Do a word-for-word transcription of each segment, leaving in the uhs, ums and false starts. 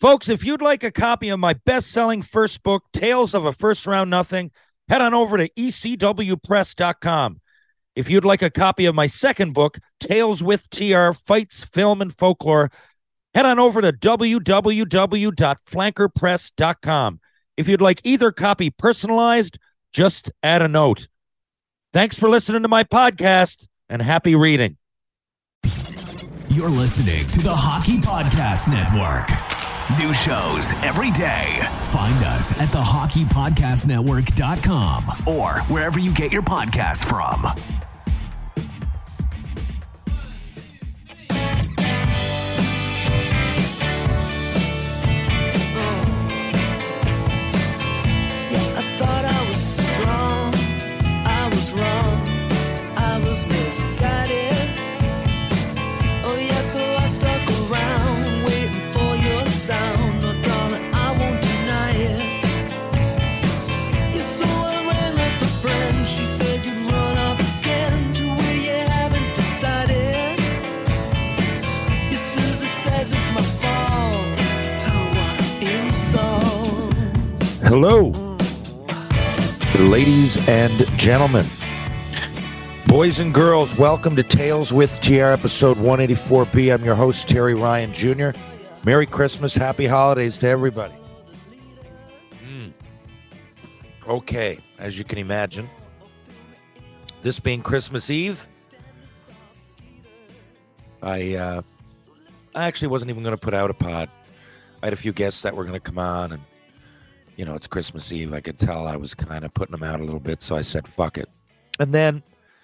Folks, if you'd like a copy of my best-selling first book, Tales of a First Round Nothing, head on over to E C W press dot com. If you'd like a copy of my second book, Tales with T R, Fights, Film, and Folklore, head on over to w w w dot flanker press dot com. If you'd like either copy personalized, just add a note. Thanks for listening to my podcast, and happy reading. You're listening to the Hockey Podcast Network. New shows every day. Find us at the hockey podcast network dot com or wherever you get your podcasts from. Hello, ladies and gentlemen, boys and girls, welcome to Tales with G R episode one eighty-four B. I'm your host, Terry Ryan Junior Merry Christmas, happy holidays to everybody. Mm. Okay, as you can imagine, this being Christmas Eve, I, uh, I actually wasn't even going to put out a pod. I had a few guests that were going to come on, and you know, it's Christmas Eve. I could tell I was kind of putting them out a little bit, so I said, fuck it. And then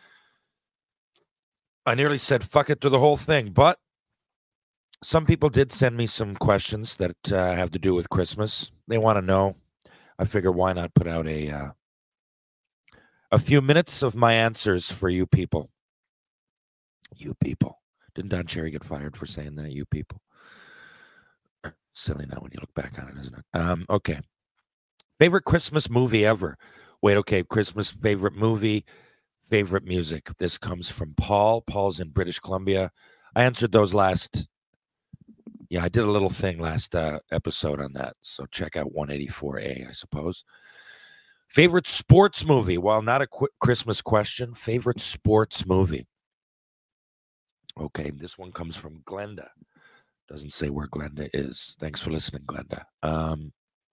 I nearly said fuck it to the whole thing, but some people did send me some questions that uh, have to do with Christmas. They want to know. I figure why not put out a uh, a few minutes of my answers for you people. You people. Didn't Don Cherry get fired for saying that, you people? Silly now when you look back on it, isn't it? Um, okay. Favorite Christmas movie ever? Wait, okay, Christmas favorite movie, favorite music. This comes from Paul. Paul's in British Columbia. I answered those last, yeah, I did a little thing last uh, episode on that, so check out one eighty-four A, I suppose. Favorite sports movie? Well, not a quick Christmas question. Favorite sports movie? Okay, this one comes from Glenda. Doesn't say where Glenda is. Thanks for listening, Glenda. Um...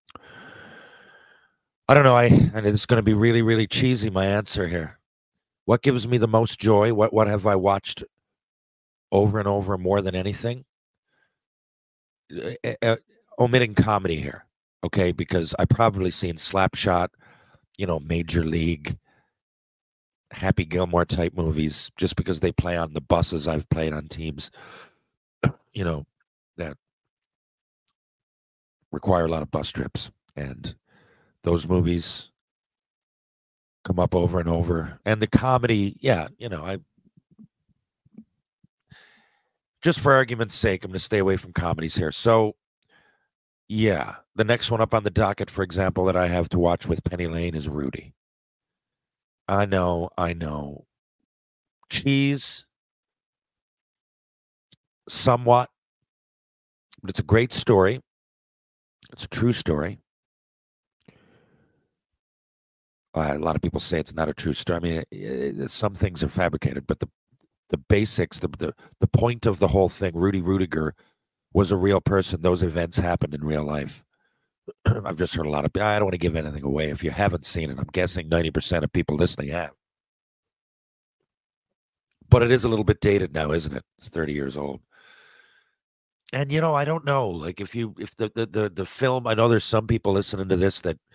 I don't know. I and it's going to be really, really cheesy, my answer here. What gives me the most joy? What what have I watched over and over more than anything? Uh, uh, omitting comedy here, okay? Because I've probably seen Slapshot, you know, Major League, Happy Gilmore type movies, just because they play on the buses I've played on teams, you know, that require a lot of bus trips. And those movies come up over and over. And the comedy, yeah, you know, I just for argument's sake, I'm going to stay away from comedies here. So, yeah, the next one up on the docket, for example, that I have to watch with Penny Lane is Rudy. I know, I know. Cheese, somewhat, but it's a great story. It's a true story. Uh, a lot of people say it's not a true story. I mean, it, it, some things are fabricated, but the the basics, the, the the point of the whole thing, Rudy Rudiger was a real person. Those events happened in real life. I've just heard a lot of, I don't want to give anything away. If you haven't seen it, I'm guessing ninety percent of people listening have. But it is a little bit dated now, isn't it? It's thirty years old. And, you know, I don't know. Like, if you, if the, the, the, the film, I know there's some people listening to this that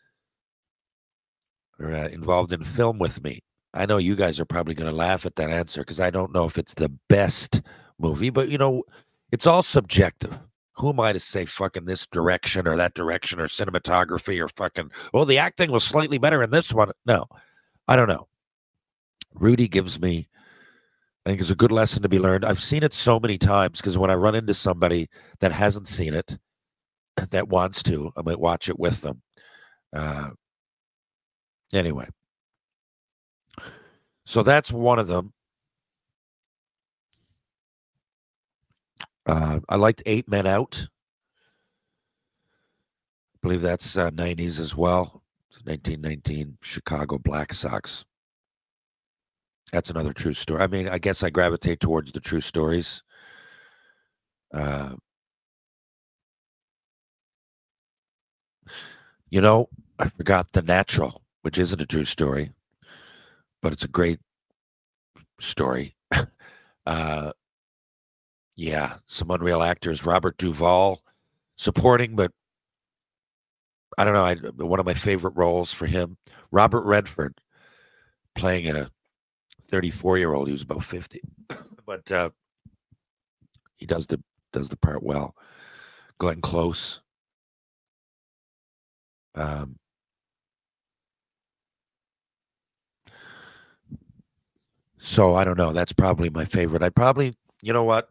are uh, involved in film with me. I know you guys are probably going to laugh at that answer because I don't know if it's the best movie, but, you know, it's all subjective. Who am I to say fucking this direction or that direction or cinematography or fucking, well, the acting was slightly better in this one. No, I don't know. Rudy gives me, I think it's a good lesson to be learned. I've seen it so many times because when I run into somebody that hasn't seen it, that wants to, I might watch it with them. Uh, anyway. So that's one of them. Uh, I liked Eight Men Out. believe that's uh, nineties as well. nineteen nineteen Chicago Black Sox. That's another true story. I mean, I guess I gravitate towards the true stories. Uh, you know, I forgot The Natural, which isn't a true story, but it's a great story. uh, yeah, some unreal actors. Robert Duvall supporting, but I don't know. I, one of my favorite roles for him. Robert Redford playing a thirty-four-year-old. He was about fifty, but uh, he does the does the part well. Glenn Close. Um, so I don't know. That's probably my favorite. I probably, you know what?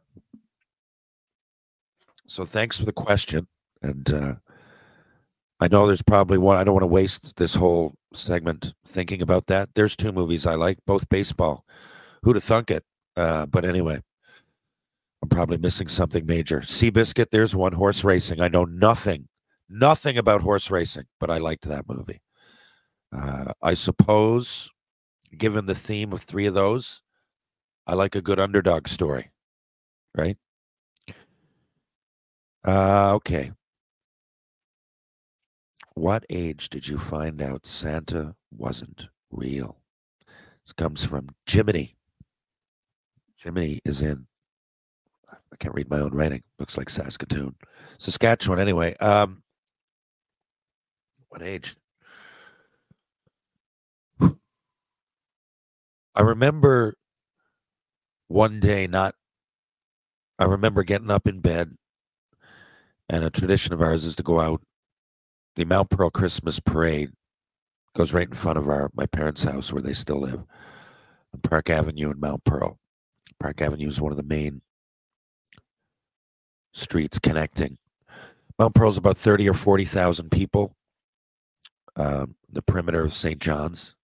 So thanks for the question, and uh, I know there's probably one. I don't want to waste this whole segment thinking about that. There's two movies I like, both baseball. Who'd have thunk it? Uh, but anyway, I'm probably missing something major. Seabiscuit, there's one. Horse racing. I know nothing, nothing about horse racing, but I liked that movie. Uh, I suppose, given the theme of three of those, I like a good underdog story, right? Uh, okay. What age did you find out Santa wasn't real? This comes from Jiminy. Jiminy is in, I can't read my own writing. Looks like Saskatoon. Saskatchewan, anyway. Um, what age? I remember one day not, I remember getting up in bed, and a tradition of ours is to go out. The Mount Pearl Christmas Parade goes right in front of our my parents' house where they still live, on Park Avenue in Mount Pearl. Park Avenue is one of the main streets connecting. Mount Pearl is about thirty or forty thousand people. Um, the perimeter of Saint John's,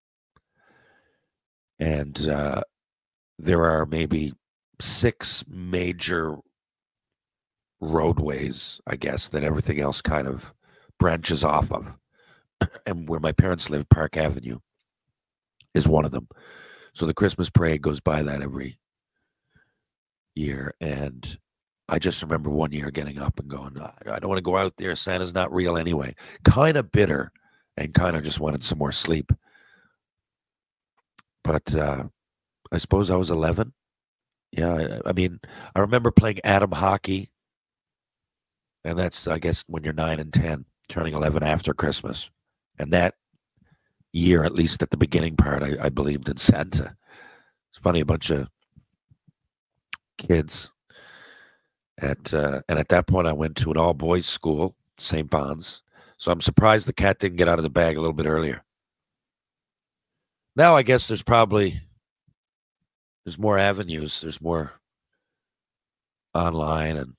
and uh, there are maybe six major roadways, I guess, that everything else kind of branches off of. And where my parents live, Park Avenue is one of them. So the Christmas parade goes by that every year. And I just remember one year getting up and going, I don't want to go out there. Santa's not real anyway. Kind of bitter and kind of just wanted some more sleep. But uh, I suppose I was eleven. Yeah, I, I mean, I remember playing Atom hockey. And that's, I guess, when you're nine and ten, turning eleven after Christmas. And that year, at least at the beginning part, I, I believed in Santa. It's funny, a bunch of kids. At uh, and at that point, I went to an all-boys school, Saint Bon's. So I'm surprised the cat didn't get out of the bag a little bit earlier. Now, I guess there's probably, there's more avenues. There's more online and,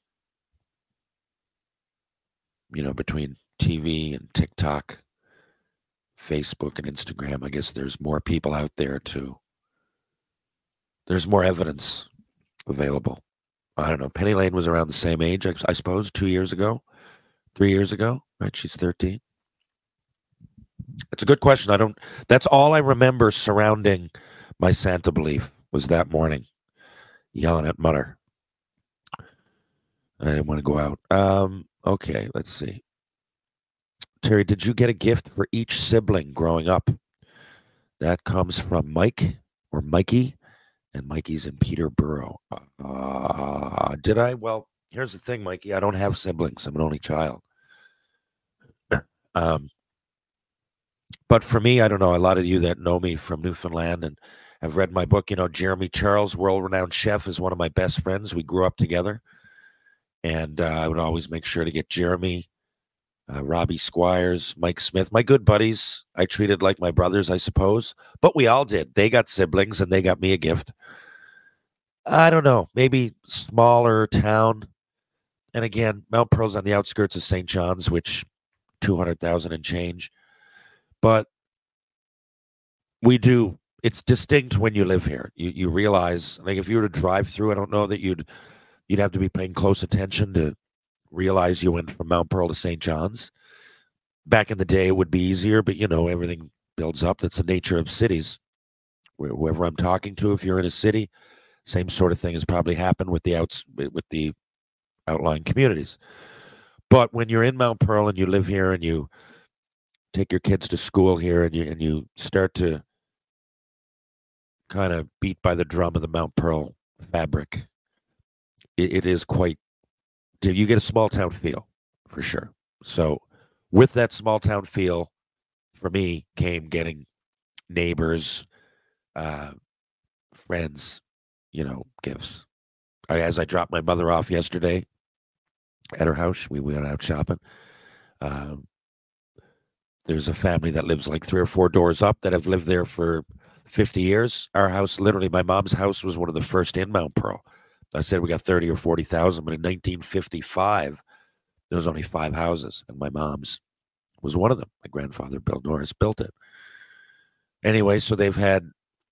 you know, between T V and TikTok, Facebook and Instagram, I guess there's more people out there to, there's more evidence available. I don't know. Penny Lane was around the same age, I, I suppose, two years ago, three years ago, right? She's thirteen. It's a good question. I don't, that's all I remember surrounding my Santa belief was that morning, yelling at Mother. I didn't want to go out. Um, okay, let's see. Terry, did you get a gift for each sibling growing up? That comes from Mike or Mikey, and Mikey's in Peterborough. Uh, did I? Well, here's the thing, Mikey. I don't have siblings. I'm an only child. um, but for me, I don't know. A lot of you that know me from Newfoundland and have read my book, you know, Jeremy Charles, world-renowned chef, is one of my best friends. We grew up together. And uh, I would always make sure to get Jeremy, uh, Robbie Squires, Mike Smith, my good buddies. I treated like my brothers, I suppose. But we all did. They got siblings, and they got me a gift. I don't know. Maybe smaller town. And again, Mount Pearl's on the outskirts of Saint John's, which two hundred thousand and change. But we do. It's distinct when you live here. You you realize, like, if you were to drive through, I don't know that you'd you'd have to be paying close attention to realize you went from Mount Pearl to Saint John's. back in the day, it would be easier, but, you know, everything builds up. That's the nature of cities. Where, whoever I'm talking to, if you're in a city, same sort of thing has probably happened with the outs with the outlying communities. But when you're in Mount Pearl and you live here and you take your kids to school here and you and you start to kind of beat by the drum of the Mount Pearl fabric, it, it is quite, you get a small town feel for sure. So with that small town feel, for me, came getting neighbors, uh, friends, you know, gifts. I, as I dropped my mother off yesterday at her house, we went out shopping. Um, there's a family that lives like three or four doors up that have lived there for fifty years. Our house, literally, my mom's house was one of the first in Mount Pearl. I said we got thirty or forty thousand, but in nineteen fifty-five, there was only five houses, and my mom's was one of them. My grandfather, Bill Norris, built it. Anyway, so they've had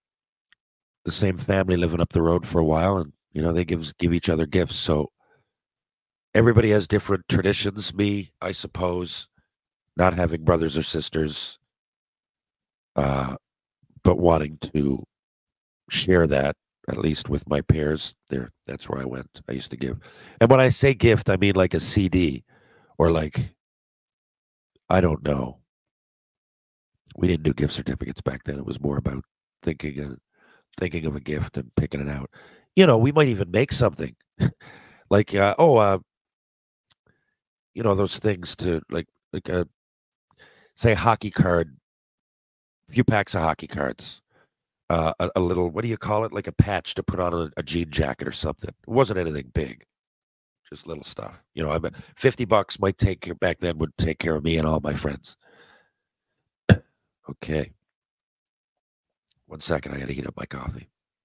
the same family living up the road for a while, and, you know, they give, give each other gifts. So everybody has different traditions. Me, I suppose, not having brothers or sisters, uh, but wanting to share that, at least with my peers. There, that's where I went. I used to give. And when I say gift, I mean like a C D or like, I don't know. We didn't do gift certificates back then. It was more about thinking of, thinking of a gift and picking it out. You know, we might even make something like, uh, oh, uh, you know, those things to like, like a, say, a hockey card, a few packs of hockey cards, uh, a, a little, what do you call it? Like a patch to put on a, a jean jacket or something. It wasn't anything big, just little stuff. You know, I bet fifty bucks might take care, back then would take care of me and all my friends. Okay. One second, I got to heat up my coffee.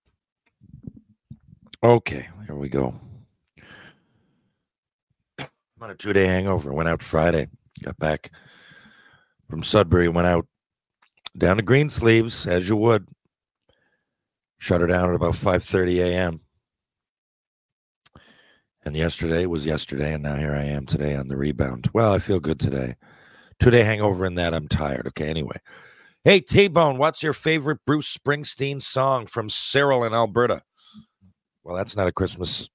Okay, here we go. I'm on a two-day hangover. Went out Friday. Got back from Sudbury. Went out down to Greensleeves, as you would. Shut her down at about five thirty a.m. And yesterday was yesterday, and now here I am today on the rebound. Well, I feel good today. Two-day hangover in that I'm tired. Okay, anyway. Hey, T-Bone, what's your favorite Bruce Springsteen song from Cyril in Alberta? Well, that's not a Christmas.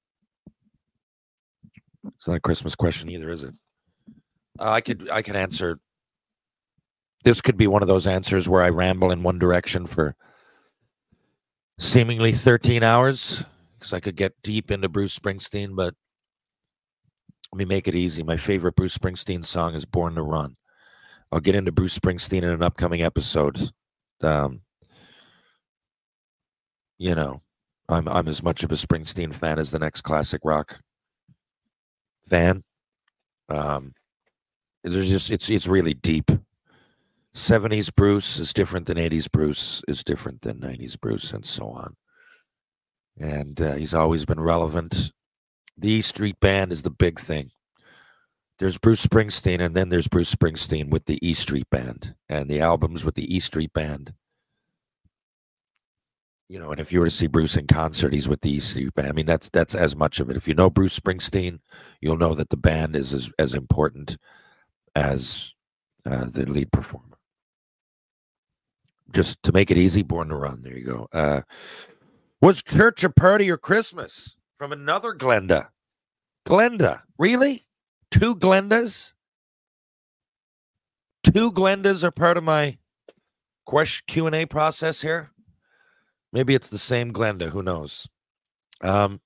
It's not a Christmas question either, is it? Uh, I could I could answer. This could be one of those answers where I ramble in one direction for seemingly thirteen hours, because I could get deep into Bruce Springsteen, but let me make it easy. My favorite Bruce Springsteen song is Born to Run. I'll get into Bruce Springsteen in an upcoming episode. Um, you know, I'm I'm as much of a Springsteen fan as the next classic rock fan. Um, there's just it's it's really deep. seventies Bruce is different than eighties Bruce is different than nineties Bruce, and so on. And uh, he's always been relevant. The E Street Band is the big thing. There's Bruce Springsteen, and then there's Bruce Springsteen with the E Street Band, and the albums with the E Street Band. You know, and if you were to see Bruce in concert, he's with the E Street Band. I mean, that's that's as much of it. If you know Bruce Springsteen, you'll know that the band is as, as important as uh, the lead performer. Just to make it easy, Born to Run. There you go. Uh, was church a party or Christmas? From another Glenda. Glenda, really? Two Glendas? Two Glendas are part of my question Q and A process here. Maybe it's the same Glenda. Who knows? Um,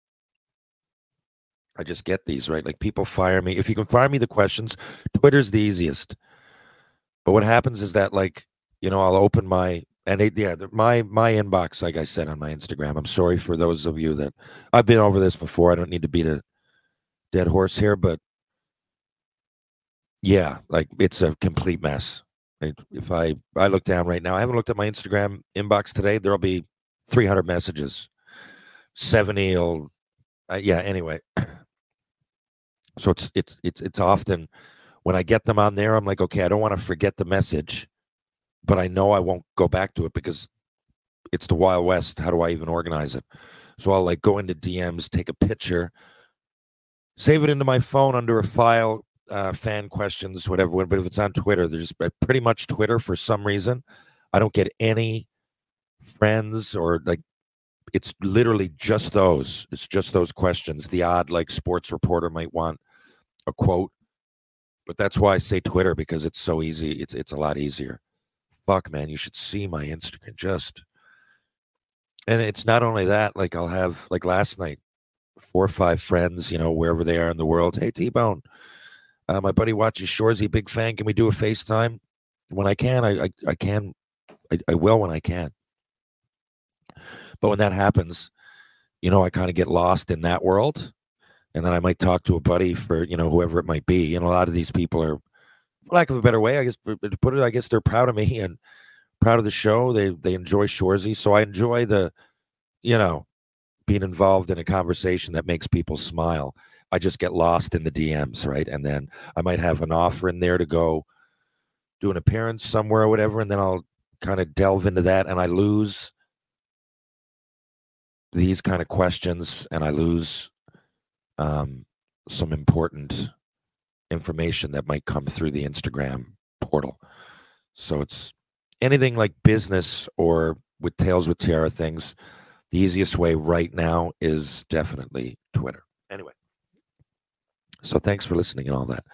I just get these, right? Like people fire me. If you can fire me the questions, Twitter's the easiest. But what happens is that, like, you know, I'll open my and it, yeah, my my inbox, like I said on my Instagram. I'm sorry for those of you that I've been over this before. I don't need to beat a dead horse here, but yeah, like it's a complete mess. If I I look down right now, I haven't looked at my Instagram inbox today. There'll be three hundred messages, seventy will, uh, yeah. Anyway, so it's it's it's it's often when I get them on there, I'm like, okay, I don't want to forget the message, but I know I won't go back to it because it's the Wild West. How do I even organize it? So I'll like go into D Ms, take a picture, save it into my phone under a file, uh, fan questions, whatever. But if it's on Twitter, there's pretty much Twitter for some reason. I don't get any friends or like, it's literally just those. It's just those questions. The odd like sports reporter might want a quote, but that's why I say Twitter, because it's so easy. It's it's a lot easier. Fuck, man, you should see my Instagram. Just, and it's not only that. Like I'll have like last night, four or five friends, you know, wherever they are in the world. Hey, T-Bone, uh, my buddy watches Shorzy, big fan. Can we do a FaceTime? When I can, I I, I can, I, I will when I can. But when that happens, you know, I kind of get lost in that world. And then I might talk to a buddy for, you know, whoever it might be. You know, a lot of these people are, for lack of a better way, I guess, to put it, I guess they're proud of me and proud of the show. They they enjoy Shorzy. So I enjoy the, you know, being involved in a conversation that makes people smile. I just get lost in the D Ms, right? And then I might have an offer in there to go do an appearance somewhere or whatever. And then I'll kind of delve into that and I lose these kind of questions, and I lose um, some important information that might come through the Instagram portal. So it's anything like business or with Tales with Tiara things, the easiest way right now is definitely Twitter. Anyway, so thanks for listening and all that.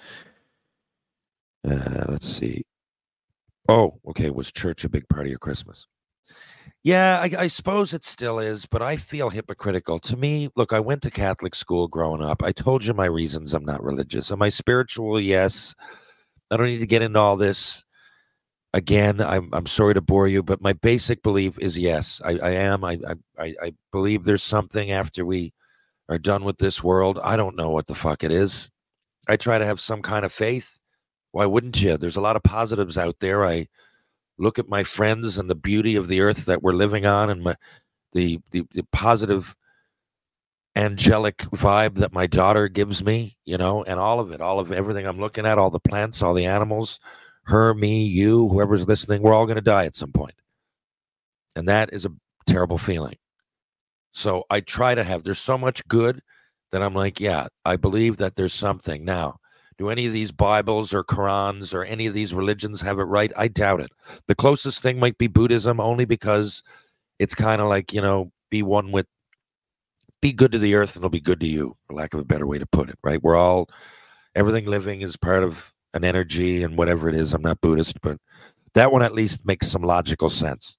Uh, let's see. Oh, okay. Was church a big part of your Christmas? Yeah, I, I suppose it still is, but I feel hypocritical. To me, look, I went to Catholic school growing up. I told you my reasons I'm not religious. Am I spiritual? Yes. I don't need to get into all this. Again, I'm I'm sorry to bore you, but my basic belief is yes, I, I am. I, I I believe there's something after we are done with this world. I don't know what the fuck it is. I try to have some kind of faith. Why wouldn't you? There's a lot of positives out there. I look at my friends and the beauty of the earth that we're living on, and my, the, the the positive angelic vibe that my daughter gives me, you know, and all of it, all of everything I'm looking at, all the plants, all the animals, her, me, you, whoever's listening, we're all going to die at some point. And that is a terrible feeling. So I try to have, there's so much good that I'm like, yeah, I believe that there's something. Now, do any of these Bibles or Qurans or any of these religions have it right? I doubt it. The closest thing might be Buddhism, only because it's kind of like, you know, be one with, be good to the earth and it'll be good to you, for lack of a better way to put it, right? We're all, everything living is part of an energy and whatever it is. I'm not Buddhist, but that one at least makes some logical sense.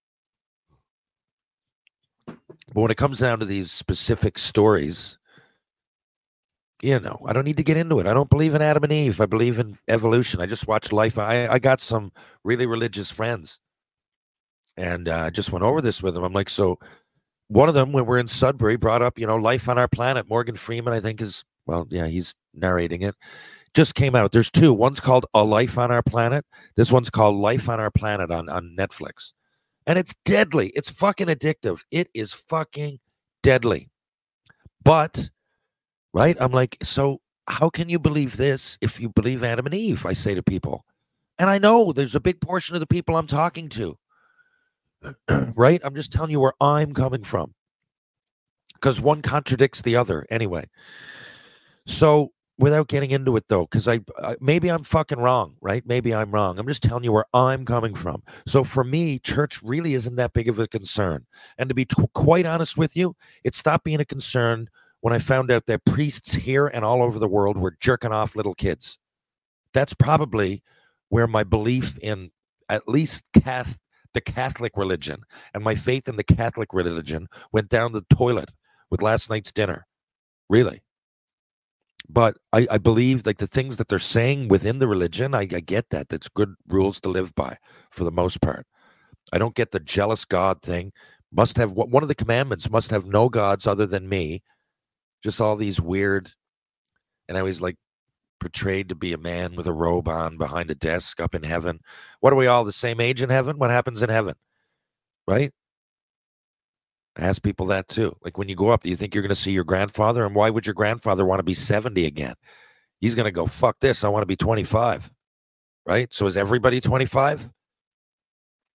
But when it comes down to these specific stories, you know, I don't need to get into it. I don't believe in Adam and Eve. I believe in evolution. I just watch life. I, I got some really religious friends. And I uh, just went over this with them. I'm like, so one of them, when we're in Sudbury, brought up, you know, Life on Our Planet. Morgan Freeman, I think is, well, yeah, he's narrating it. Just came out. There's two. One's called A Life on Our Planet. This one's called Life on Our Planet on, on Netflix. And it's deadly. It's fucking addictive. It is fucking deadly. But... right? I'm like, so how can you believe this if you believe Adam and Eve? I say to people. And I know there's a big portion of the people I'm talking to. Right? I'm just telling you where I'm coming from. Because one contradicts the other anyway. So without getting into it, though, because I, I maybe I'm fucking wrong, right? Maybe I'm wrong. I'm just telling you where I'm coming from. So for me, church really isn't that big of a concern. And to be t- quite honest with you, it stopped being a concern when I found out that priests here and all over the world were jerking off little kids. That's probably where my belief in at least Catholic, the Catholic religion and my faith in the Catholic religion went down the toilet with last night's dinner. Really. But I, I believe like the things that they're saying within the religion, I, I get that. That's good rules to live by for the most part. I don't get the jealous God thing. Must have one of the commandments must have no gods other than me. Just all these weird, and I was like portrayed to be a man with a robe on behind a desk up in heaven. What are we all the same age in heaven? What happens in heaven? Right? I ask people that too. Like when you go up, do you think you're going to see your grandfather? And why would your grandfather want to be seventy again? He's going to go, fuck this. I want to be twenty-five. Right? So is everybody twenty-five?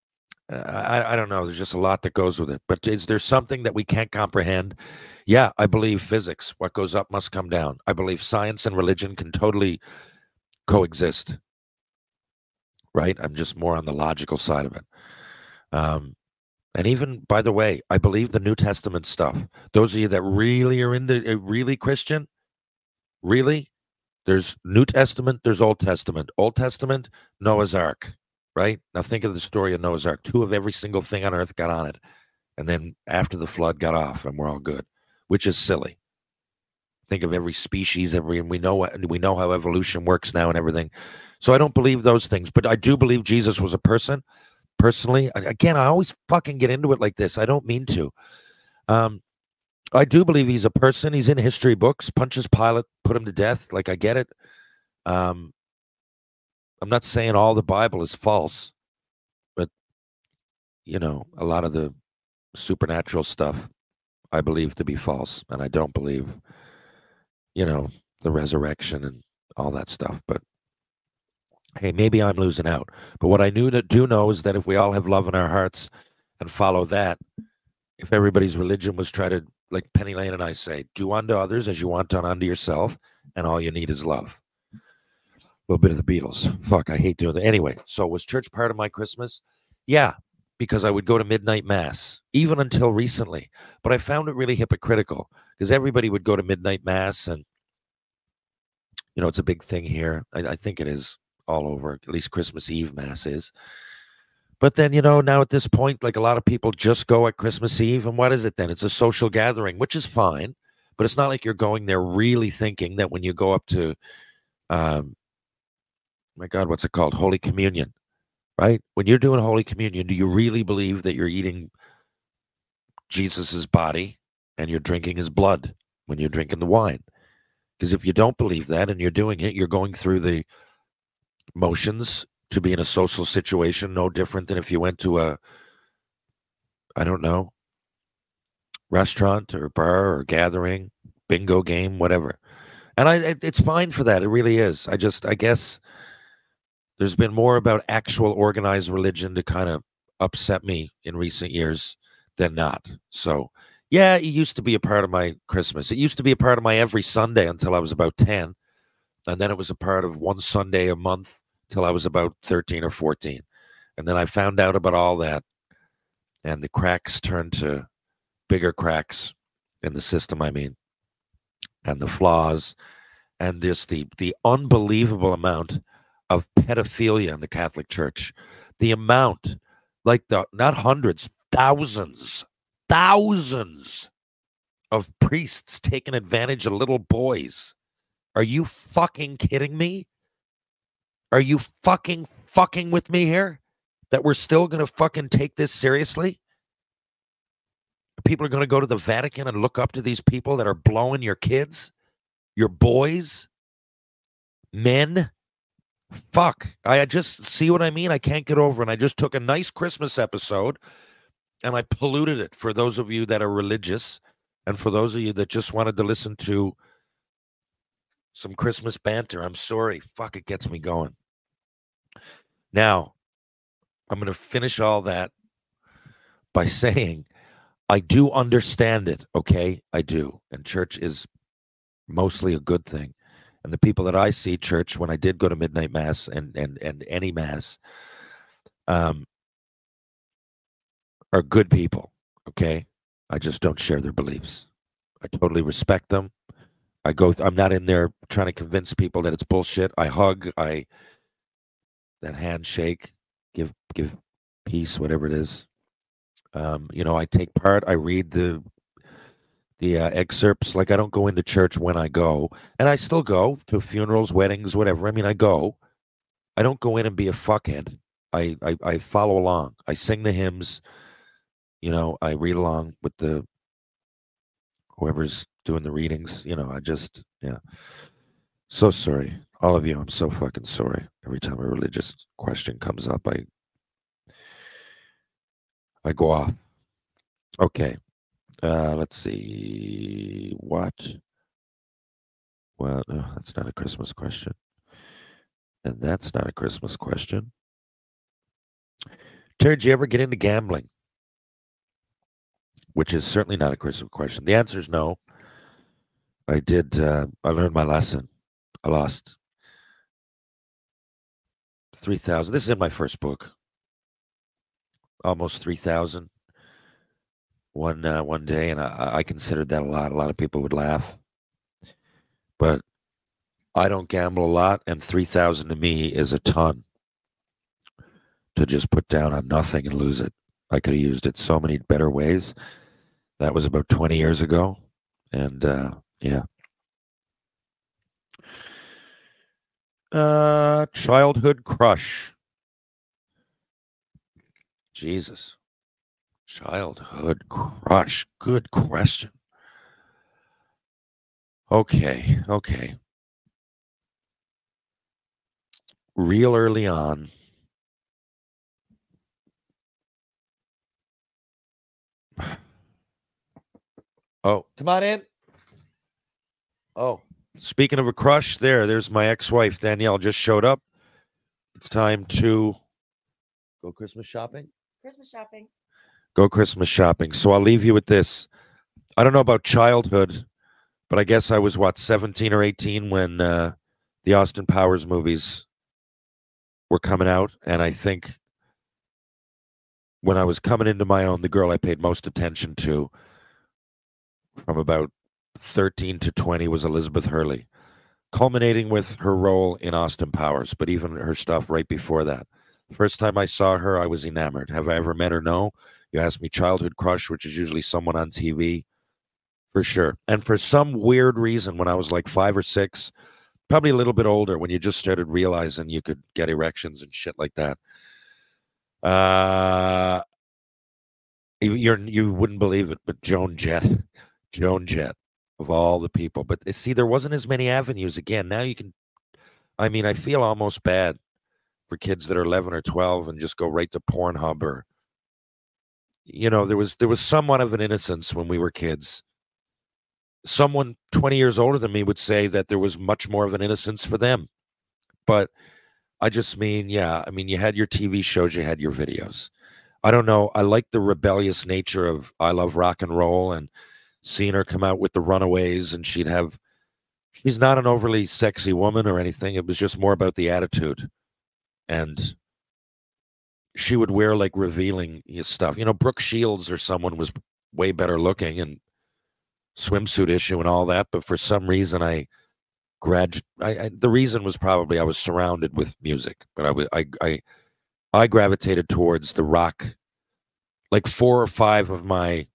uh, I, I don't know. There's just a lot that goes with it. But is there something that we can't comprehend? Yeah, I believe physics. What goes up must come down. I believe science and religion can totally coexist. Right? I'm just more on the logical side of it. Um, and even, by the way, I believe the New Testament stuff. Those of you that really are into uh, really Christian, really, there's New Testament, there's Old Testament. Old Testament, Noah's Ark, right? Now think of the story of Noah's Ark. Two of every single thing on earth got on it. And then after the flood got off and we're all good, which is silly. Think of every species, every, and we know what, we know how evolution works now and everything. So I don't believe those things, but I do believe Jesus was a person. Personally, again, I always fucking get into it like this. I don't mean to. Um, I do believe he's a person. He's in history books. Pontius Pilate put him to death. Like, I get it. Um, I'm not saying all the Bible is false, but, you know, a lot of the supernatural stuff I believe to be false. And I don't believe, you know, the resurrection and all that stuff. But hey, maybe I'm losing out. But what I knew to do know is that if we all have love in our hearts and follow that, if everybody's religion was try to, like Penny Lane and I say, do unto others as you want done unto yourself, and all you need is love. A little bit of the Beatles. Fuck, I hate doing that. Anyway, so was church part of my Christmas? Yeah, because I would go to midnight mass, even until recently. But I found it really hypocritical because everybody would go to midnight mass, and, you know, it's a big thing here. I, I think it is all over, at least Christmas Eve mass is. But then, you know, now at this point, like a lot of people just go at Christmas Eve. And what is it then? It's a social gathering, which is fine. But it's not like you're going there really thinking that when you go up to, um, my God, what's it called? Holy Communion, right? When you're doing Holy Communion, do you really believe that you're eating Jesus's body and you're drinking his blood when you're drinking the wine? Because if you don't believe that and you're doing it, you're going through the motions to be in a social situation, no different than if you went to a, I don't know, restaurant or bar or gathering, bingo game, whatever. And I, it, it's fine for that. It really is. I just, I guess there's been more about actual organized religion to kind of upset me in recent years than not. So, yeah, it used to be a part of my Christmas. It used to be a part of my every Sunday until I was about ten. And then it was a part of one Sunday a month till I was about thirteen or fourteen. And then I found out about all that, and the cracks turned to bigger cracks in the system, I mean, and the flaws, and just the, the unbelievable amount of pedophilia in the Catholic Church. The amount, like the, not hundreds, thousands, thousands of priests taking advantage of little boys. Are you fucking kidding me? Are you fucking fucking with me here? That we're still going to fucking take this seriously? People are going to go to the Vatican and look up to these people that are blowing your kids, your boys, men. Fuck. I just see what I mean. I can't get over it. I just took a nice Christmas episode and I polluted it for those of you that are religious and for those of you that just wanted to listen to some Christmas banter. I'm sorry. Fuck, it gets me going. Now, I'm going to finish all that by saying I do understand it, okay? I do. And church is mostly a good thing. And the people that I see church, when I did go to midnight mass and and, and any mass, um, are good people, okay? I just don't share their beliefs. I totally respect them. I go, th- I'm not in there trying to convince people that it's bullshit. I hug, I, that handshake, give, give peace, whatever it is. Um, you know, I take part, I read the, the uh, excerpts. Like, I don't go into church when I go, and I still go to funerals, weddings, whatever. I mean, I go, I don't go in and be a fuckhead. I, I, I follow along. I sing the hymns, you know, I read along with the, whoever's doing the readings, you know, I just, yeah. So sorry. All of you, I'm so fucking sorry. Every time a religious question comes up, I I go off. Okay. Uh, let's see. What? Well, no, that's not a Christmas question. And that's not a Christmas question. Terry, did you ever get into gambling? Which is certainly not a Christmas question. The answer is no. I did. Uh, I learned my lesson. I lost three thousand. This is in my first book. Almost three thousand one uh, one day, and I, I considered that a lot. A lot of people would laugh, but I don't gamble a lot, and three thousand to me is a ton to just put down on nothing and lose it. I could have used it so many better ways. That was about twenty years ago, and uh, yeah. Uh, childhood crush. Jesus. Childhood crush. Good question. Okay, okay. Real early on. Oh, come on in. Oh, speaking of a crush, there, there's my ex-wife, Danielle, just showed up. It's time to go Christmas shopping. Christmas shopping. Go Christmas shopping. So I'll leave you with this. I don't know about childhood, but I guess I was, what, seventeen or eighteen when uh, the Austin Powers movies were coming out. And I think when I was coming into my own, the girl I paid most attention to from about thirteen to twenty was Elizabeth Hurley, culminating with her role in Austin Powers, but even her stuff right before that. The first time I saw her, I was enamored. Have I ever met her? No. You ask me childhood crush, which is usually someone on T V, for sure. And for some weird reason, when I was like five or six, probably a little bit older, when you just started realizing you could get erections and shit like that, uh, you you're, you wouldn't believe it, but Joan Jett, Joan Jett, of all the people. But see, there wasn't as many avenues. Again, now you can, I mean, I feel almost bad for kids that are eleven or twelve and just go right to Pornhub or, you know, there was there was somewhat of an innocence when we were kids. Someone twenty years older than me would say that there was much more of an innocence for them. But I just mean, yeah, I mean, you had your T V shows, you had your videos. I don't know. I like the rebellious nature of I Love Rock and Roll and seeing her come out with the Runaways, and she'd have, she's not an overly sexy woman or anything. It was just more about the attitude. And she would wear like revealing stuff. You know, Brooke Shields or someone was way better looking and swimsuit issue and all that. But for some reason, I grad. I, I the reason was probably I was surrounded with music, but I was I I I gravitated towards the rock. Like four or five of my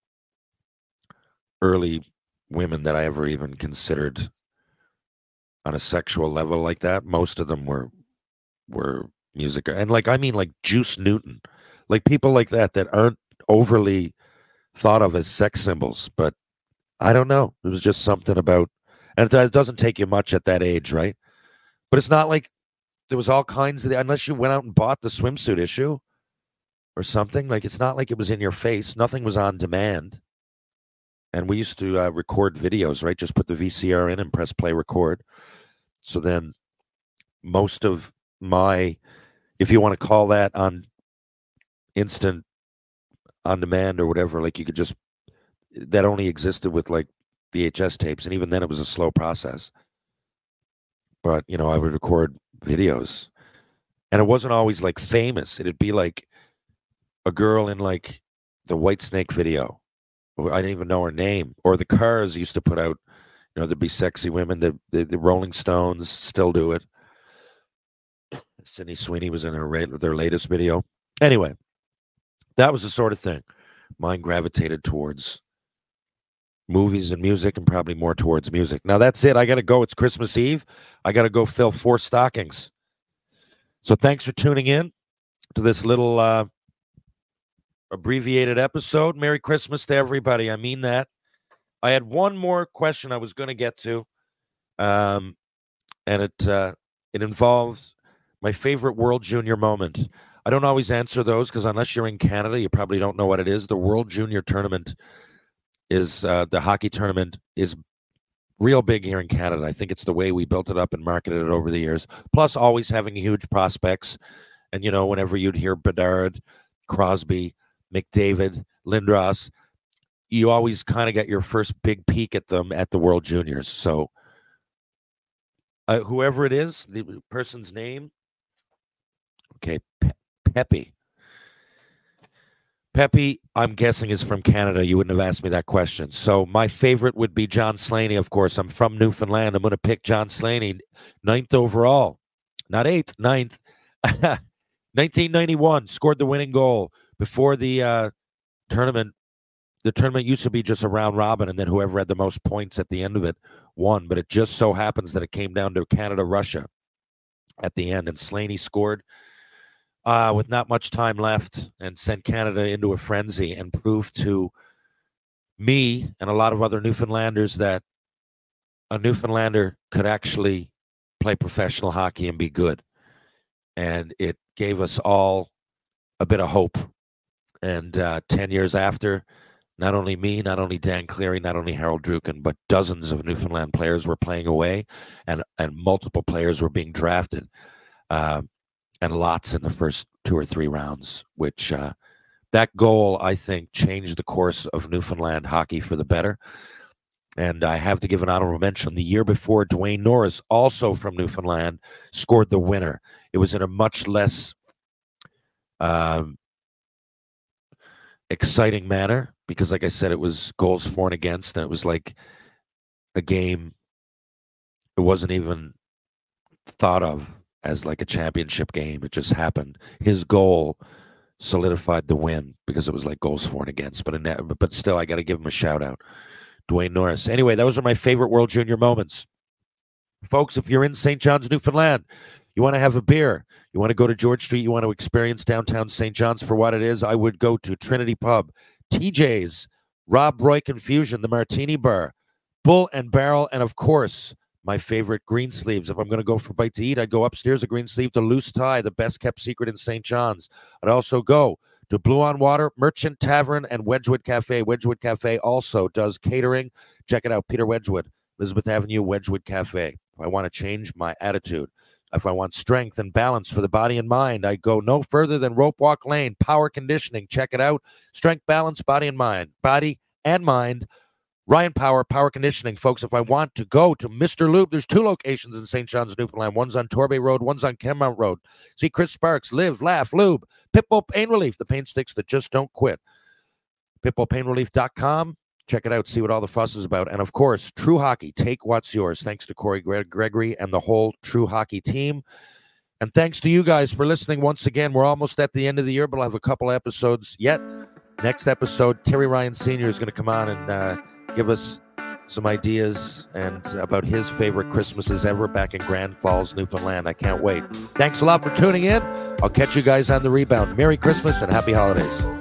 early women that I ever even considered on a sexual level like that, most of them were were music. And like, I mean, like Juice Newton, like people like that that aren't overly thought of as sex symbols. But I don't know. It was just something about, and it, it doesn't take you much at that age, right? But it's not like there was all kinds of, unless you went out and bought the swimsuit issue or something, like it's not like it was in your face. Nothing was on demand. And we used to uh, record videos, right? Just put the V C R in and press play record. So then most of my, if you want to call that on instant on demand or whatever, like you could just, that only existed with like V H S tapes. And even then it was a slow process. But, you know, I would record videos and it wasn't always like famous. It'd be like a girl in like the Whitesnake video. I didn't even know her name. Or the Cars used to put out, you know, there'd be sexy women. The, the, the Rolling Stones still do it. Sydney Sweeney was in her their latest video. Anyway, that was the sort of thing. Mine gravitated towards movies and music, and probably more towards music. Now that's it. I got to go. It's Christmas Eve. I got to go fill four stockings. So thanks for tuning in to this little uh, abbreviated episode. Merry Christmas to everybody. I mean that. I had one more question I was going to get to, um, and it uh, it involves my favorite World Junior moment. I don't always answer those because unless you're in Canada, you probably don't know what it is. The World Junior Tournament is uh, the hockey tournament is real big here in Canada. I think it's the way we built it up and marketed it over the years. Plus, always having huge prospects And, you know, whenever you'd hear Bedard, Crosby, McDavid, Lindros, you always kind of get your first big peek at them at the World Juniors. So uh, whoever it is, the person's name, okay, Pe- Pepe. Pepe, I'm guessing, is from Canada. You wouldn't have asked me that question. So my favorite would be John Slaney, of course. I'm from Newfoundland. I'm going to pick John Slaney, ninth overall. Not eighth, ninth. nineteen ninety-one, scored the winning goal before the uh, tournament. The tournament used to be just a round robin, and then whoever had the most points at the end of it won. But it just so happens that it came down to Canada-Russia at the end, and Slaney scored uh, with not much time left and sent Canada into a frenzy and proved to me and a lot of other Newfoundlanders that a Newfoundlander could actually play professional hockey and be good. And it gave us all a bit of hope. And uh, ten years after, not only me, not only Dan Cleary, not only Harold Druken, but dozens of Newfoundland players were playing away, and, and multiple players were being drafted, uh, and lots in the first two or three rounds, which uh, that goal, I think, changed the course of Newfoundland hockey for the better. And I have to give an honorable mention. The year before, Dwayne Norris, also from Newfoundland, scored the winner. It was in a much less um, exciting manner because, like I said, it was goals for and against, and it was like a game. It wasn't even thought of as like a championship game. It just happened. His goal solidified the win because it was like goals for and against. But, in that, but still, I got to give him a shout out. Dwayne Norris. Anyway, those are my favorite World Junior moments. Folks, if you're in Saint John's, Newfoundland, you want to have a beer, you want to go to George Street, you want to experience downtown Saint John's for what it is, I would go to Trinity Pub, T J's, Rob Roy Confusion, the Martini Bar, Bull and Barrel, and of course, my favorite, Green Sleeves. If I'm going to go for a bite to eat, I'd go upstairs to Green Sleeve to Loose Tie, the best kept secret in Saint John's. I'd also go to Blue on Water, Merchant Tavern, and Wedgwood Cafe. Wedgwood Cafe also does catering. Check it out, Peter Wedgwood, Elizabeth Avenue, Wedgwood Cafe. If I want to change my attitude, if I want strength and balance for the body and mind, I go no further than Rope Walk Lane, Power Conditioning. Check it out. Strength, balance, body and mind. Body and mind. Ryan Power, Power Conditioning. Folks, if I want to go to Mister Lube, there's two locations in Saint John's, Newfoundland. One's on Torbay Road, one's on Kenmount Road. See Chris Sparks, Live, Laugh, Lube. Pitbull Pain Relief, the pain sticks that just don't quit. pitbull pain relief dot com. Check it out, see what all the fuss is about. And, of course, True Hockey, take what's yours. Thanks to Corey Gre- Gregory and the whole True Hockey team. And thanks to you guys for listening once again. We're almost at the end of the year, but I'll have a couple episodes yet. Next episode, Terry Ryan Senior is going to come on and uh, give us some ideas and about his favorite Christmases ever back in Grand Falls, Newfoundland. I can't wait. Thanks a lot for tuning in. I'll catch you guys on the rebound. Merry Christmas and happy holidays.